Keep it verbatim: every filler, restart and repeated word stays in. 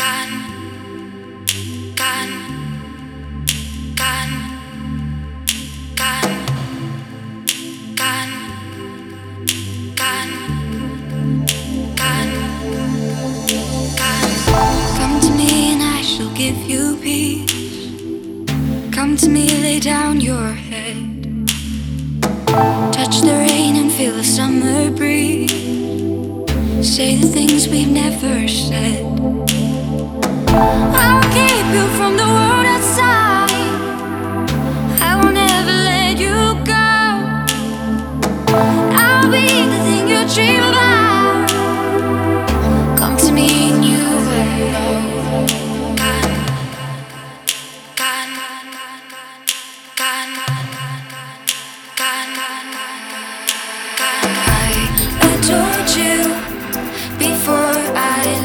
Come to me and I shall give you peace. Come to me, lay down your head. Touch the rain and feel the summer breeze. Say the things we've never said. I'll keep you from the world outside. I will never let you go. I'll be the thing you dream about.